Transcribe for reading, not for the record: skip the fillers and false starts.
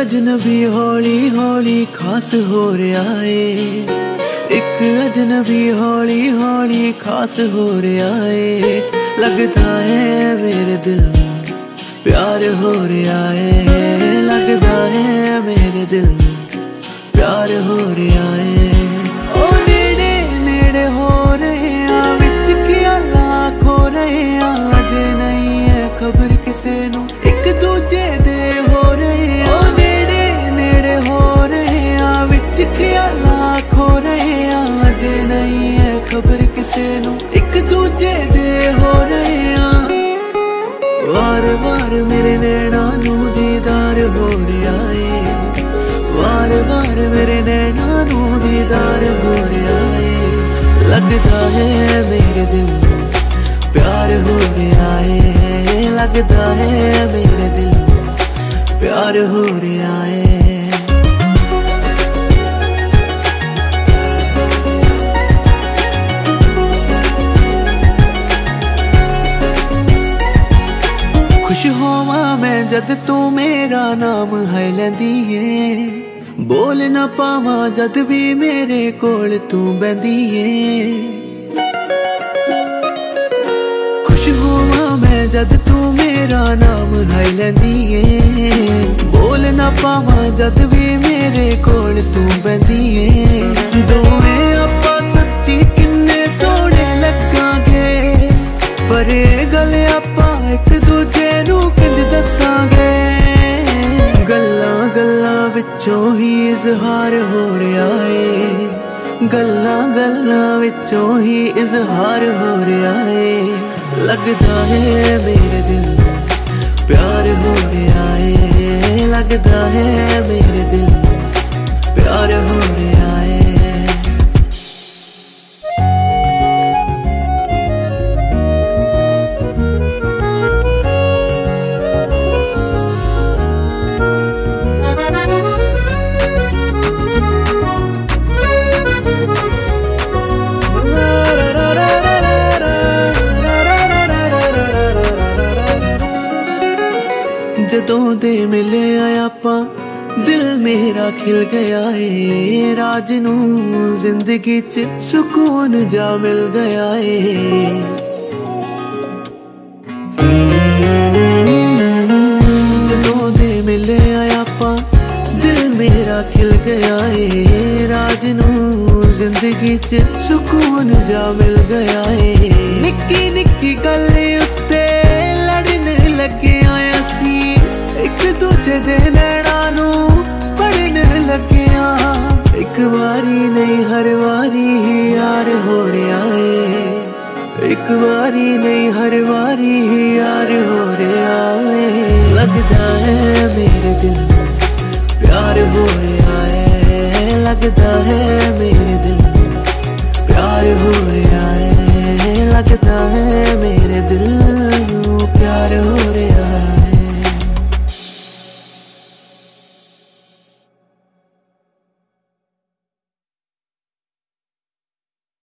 अजनबी हौली हौली खास हो रहा है। एक अजनबी हौली हौली खास हो रहा है। लगता है मेरे दिल में प्यार हो रहा है। लगता है मेरे दिल में प्यार हो रहा है। ओ नेड़े नेड़े हो रहे हैं विच ख्यालां खो रहे हैं। अज नहीं है खबर किसे नू एक दूजे दे हो रहे हैं। ओ नेड़े नेड़े हो रहे हैं विच ख्यालां खो रहे हैं। अज नहीं है खबर किसे नू एक दूजे दे हो रहे हैं। वार वार मेरे नैना नू दीदार हो रहा है। वार वार मेरे नैना नू दीदार हो रहा है। लगता है मेरे दिल में प्यार हो रहा है। लगता है मेरे दिल में प्यार हो रहा है। खुश होवा मैं जद तू मेरा नाम है लैंदी है। बोल ना पावा जद भी मेरे कोल तू बहंदी है। खुश होवा मैं जद तू मेरा नाम है लैंदी है। बोल ना पावा जद भी मेरे कोल तू बहंदी है। दोवें आपां सच्ची किन्ने सोहणे लगांगे। पर गल आपां एक दूजे नू किंज दसांगे। गल्लां गल्लां विचों ही इजहार हो रहा है। गल्लां गल्लां विचों ही इजहार हो रहा है। लगता है मेरे दिल में प्यार हो रहा है। लगता है मेरे दिल में प्यार हो रहा है। जदों दे मिले आपां दिल मेरा खिल गया है। राज नू जिंदगी च सुकून जा मिल गया है। जदों दे मिले आपां दिल मेरा खिल गया है। राज नू जिंदगी च सुकून जा मिल गया है। निक्की निक्की गल उत्ते लड़न लगे आया सी। एक दूजे दे नैना नू पढ़न लगे। एक बारी नहीं हर बारी ही यार हो रहा है। एक बारी नहीं हर बारी ही यार हो रहा है। लगता है मेरे दिल में प्यार हो रहा है। लगता है मेरे दिल में प्यार हो